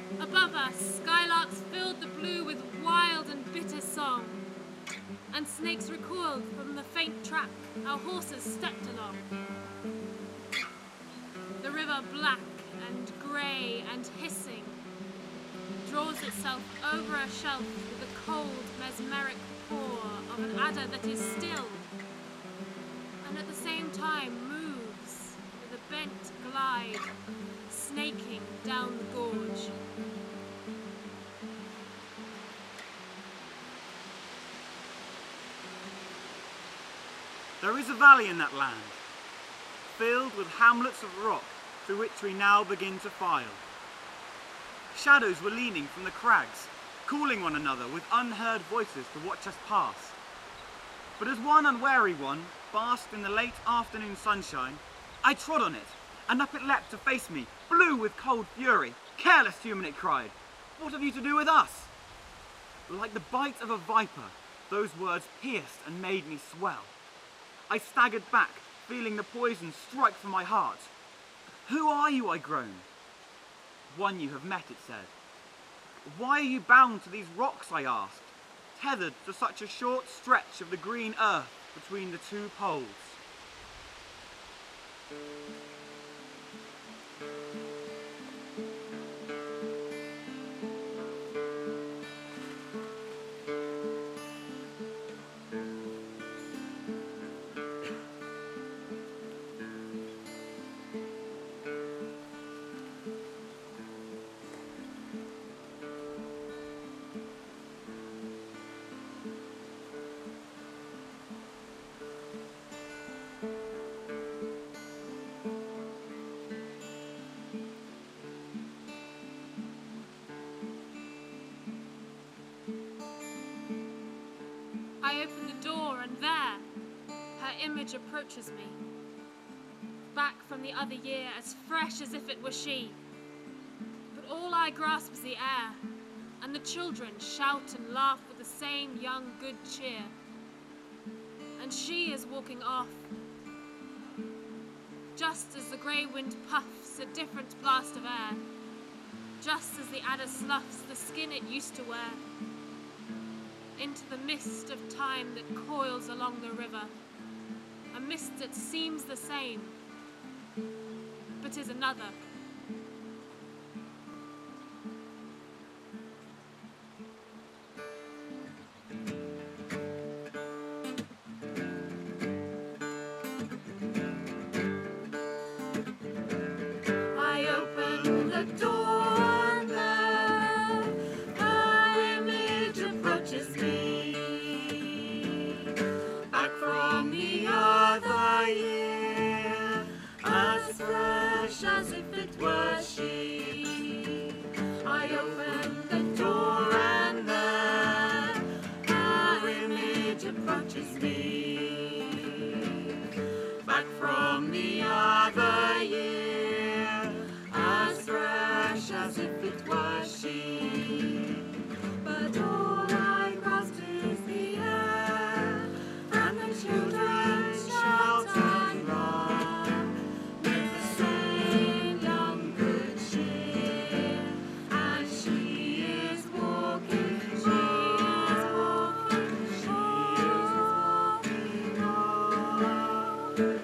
Above us, skylarks filled the blue with wild and bitter song, and snakes recoiled from the faint track our horses stepped along. The river, black and grey and hissing, draws itself over a shelf with the cold, mesmeric pour of an adder that is still, and at the same time moves with a bent glide, snaking down the gorge. There is a valley in that land, filled with hamlets of rock through which we now begin to file. Shadows were leaning from the crags, calling one another with unheard voices to watch us pass. But as one unwary one basked in the late afternoon sunshine, I trod on it, and up it leapt to face me, blue with cold fury. "Careless human," it cried, "what have you to do with us?" Like the bite of a viper, those words pierced and made me swell. I staggered back, feeling the poison strike from my heart. "Who are you?" I groaned. "One you have met," it said. "Why are you bound to these rocks?" I asked, "tethered to such a short stretch of the green earth between the two poles?" I open the door, and there, her image approaches me. Back from the other year, as fresh as if it were she. But all I grasp is the air, and the children shout and laugh with the same young good cheer. And she is walking off, just as the grey wind puffs a different blast of air, just as the adder sloughs the skin it used to wear, into the mist of time that coils along the river, a mist that seems the same, but is another. I open the door, and there her image approaches me. Back from the other year, as fresh as if it were she. I open the door, and there her image approaches me. Back from the other year, as fresh as if it were she. But all I grasp is the air, and the children shout and run with the same young good cheer. And she is walking, she is walking, she is walking on.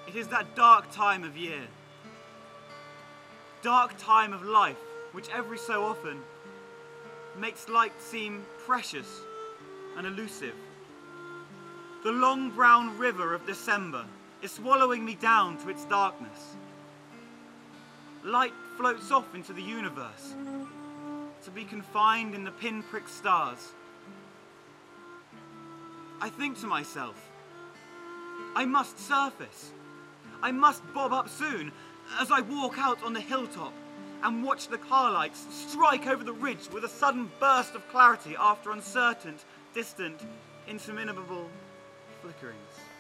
It is that dark time of year, dark time of life, which every so often makes light seem precious and elusive. The long brown river of December is swallowing me down to its darkness. Light floats off into the universe, to be confined in the pinprick stars. I think to myself, I must surface. I must bob up soon as I walk out on the hilltop and watch the car lights strike over the ridge with a sudden burst of clarity after uncertain, distant, interminable flickerings.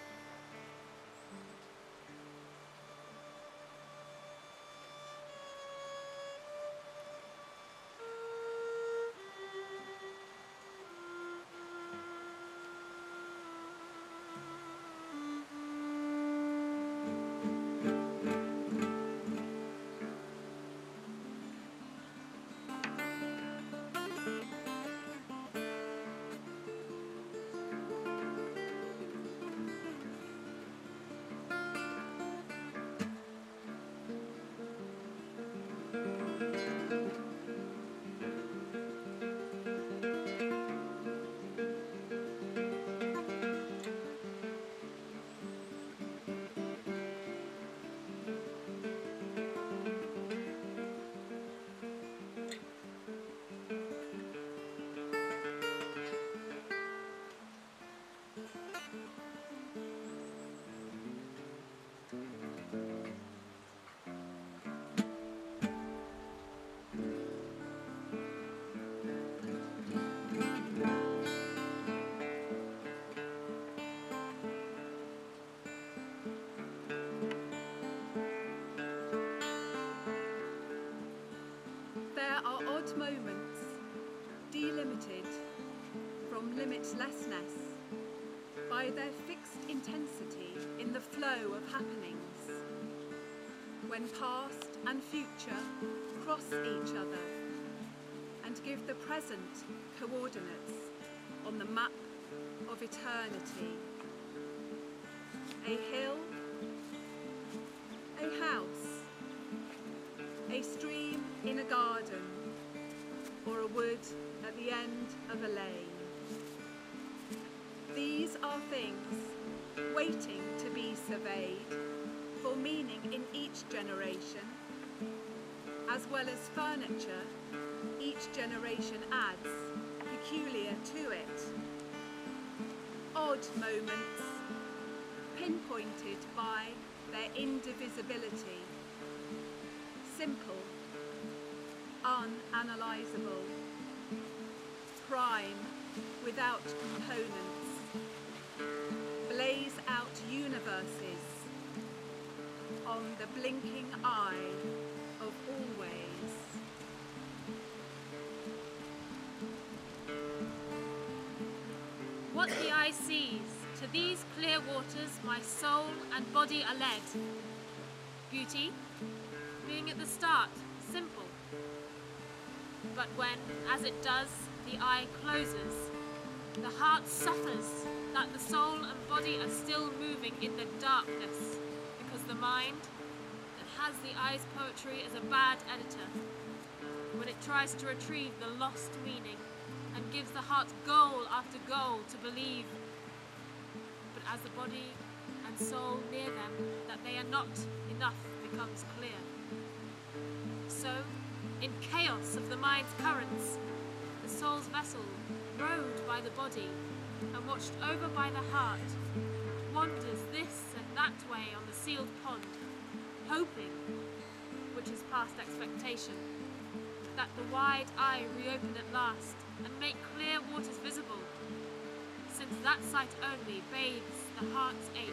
There are odd moments, delimited from limitlessness by their fixed intensity in the flow of happenings, when past and future cross each other and give the present coordinates on the map of eternity. A hill, a house, a stream in a garden, or a wood at the end of a lane. These are things waiting to be surveyed for meaning in each generation, as well as furniture each generation adds peculiar to it. Odd moments, pinpointed by their indivisibility, simple, unanalyzable, prime without components, blaze out universes on the blinking eye of always. What the eye sees, to these clear waters my soul and body are led. Beauty, being at the start, simple. But when, as it does, the eye closes, the heart suffers that the soul and body are still moving in the darkness, because the mind, that has the eye's poetry as a bad editor, when it tries to retrieve the lost meaning and gives the heart goal after goal to believe, but as the body and soul near them that they are not enough becomes clear. So, in chaos of the mind's currents, the soul's vessel, rowed by the body and watched over by the heart, wanders this and that way on the sealed pond, hoping, which is past expectation, that the wide eye reopen at last and make clear waters visible, since that sight only bathes the heart's ache.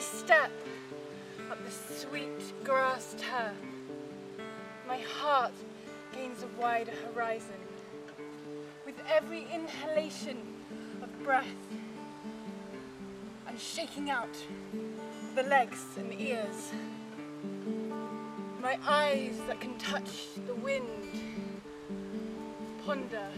step up the sweet grass turf, my heart gains a wider horizon. With every inhalation of breath, I'm shaking out the legs and the ears. My eyes that can touch the wind ponder.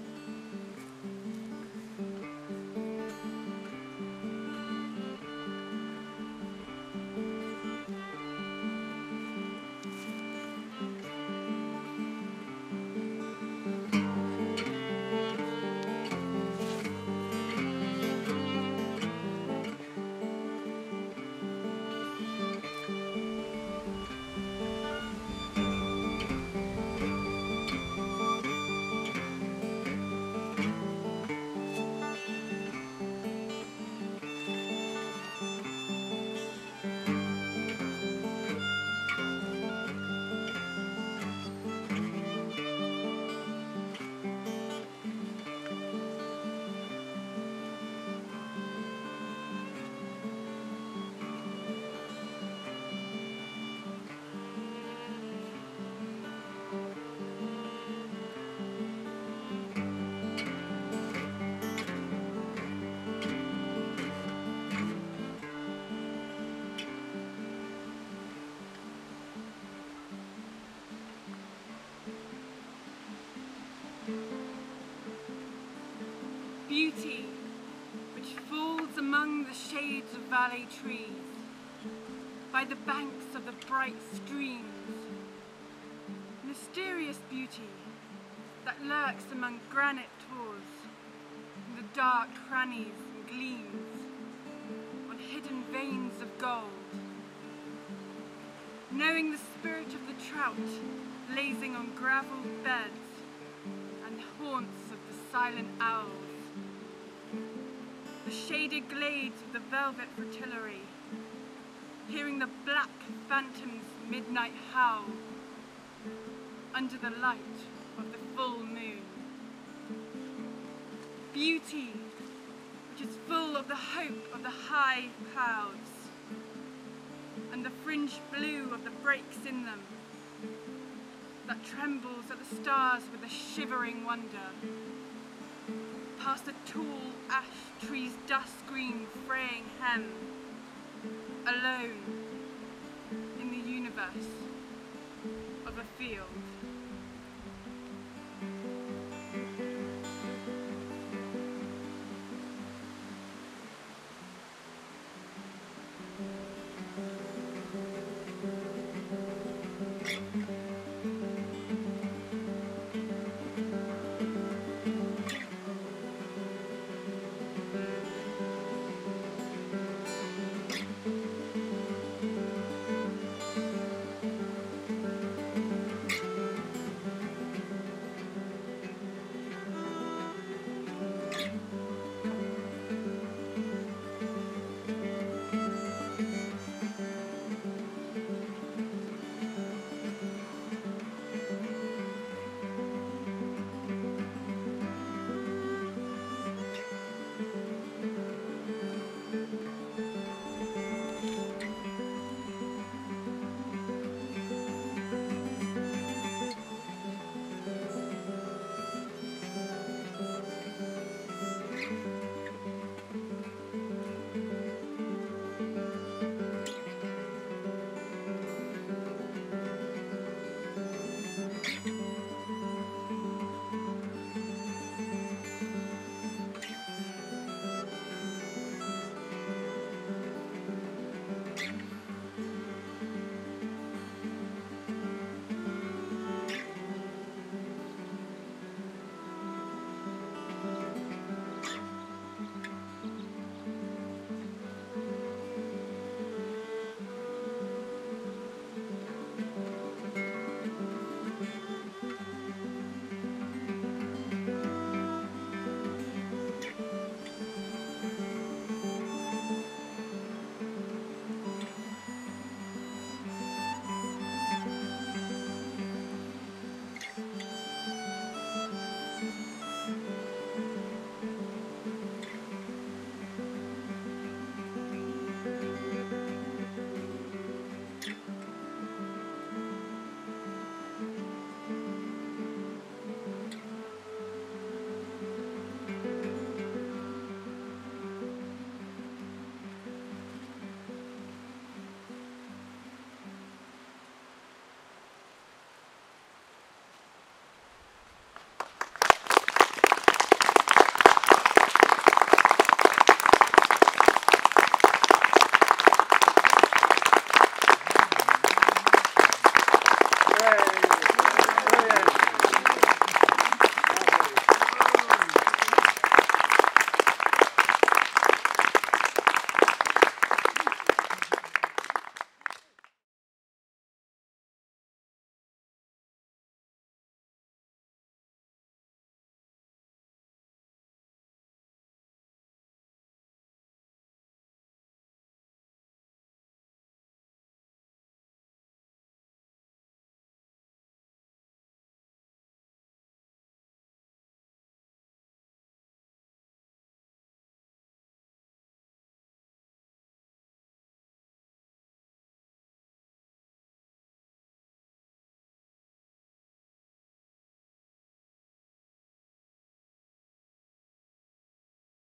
Beauty, which falls among the shades of valley trees, by the banks of the bright streams. Mysterious beauty that lurks among granite tors, in the dark crannies and gleams, on hidden veins of gold. Knowing the spirit of the trout lazing on gravel beds and haunts of the silent owls. The shaded glades of the velvet fritillary, hearing the black phantom's midnight howl under the light of the full moon. Beauty, which is full of the hope of the high clouds and the fringed blue of the breaks in them, that trembles at the stars with a shivering wonder. Past the tall ash tree's dusk-green fraying hem, alone in the universe of a field.